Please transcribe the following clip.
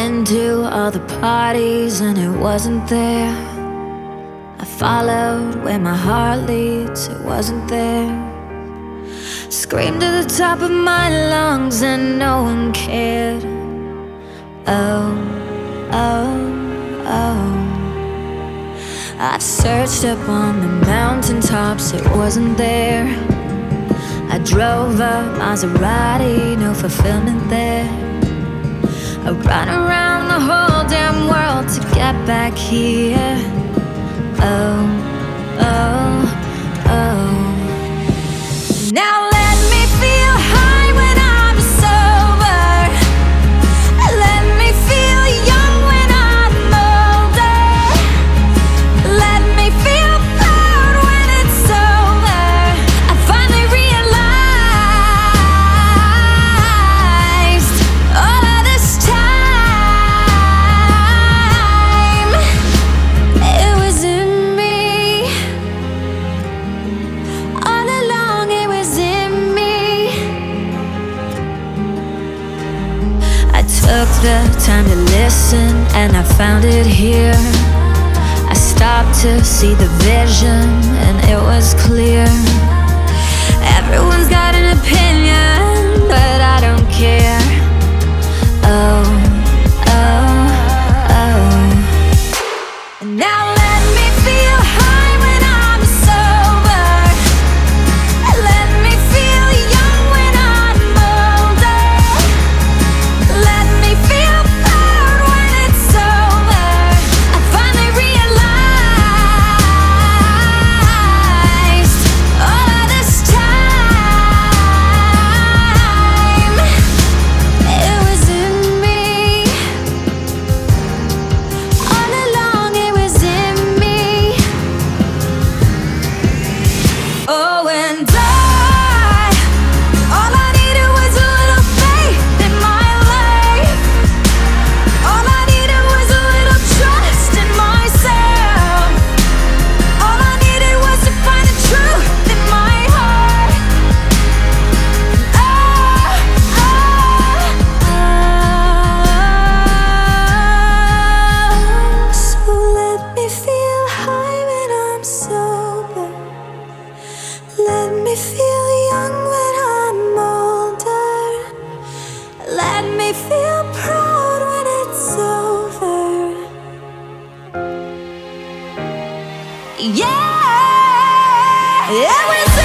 been to all the parties and it wasn't there. I followed where my heart leads, it wasn't there. Screamed to the top of my lungs and no one cared. Oh, oh, oh. I've searched up on the mountaintops, it wasn't there. I drove a Maserati, no fulfillment there. I run around the whole damn world to get back here. Oh, oh, oh. Now let me feel high when I'm sober. Let me feel young when I'm older. Let me feel proud when it's over. I finally realized all of this time it was in me. All along it was in me. I took the time to listen and I found it here. I stopped to see the vision and it was clear. Everyone's got an opinion, but I don't care. Oh, oh, oh. Now let me feel high when I'm sober. Let me feel young when I'm older. Let me feel proud when it's over. I finally realized all of this time it was in me. All along it was in me. Oh, and all I needed was a little faith in my life. All I needed was a little trust in myself. All I needed was to find the truth in my heart. Oh, oh, oh. So let me feel high when I'm sober. Let me feel young when I'm older. Let me feel proud when it's over. Yeah, it was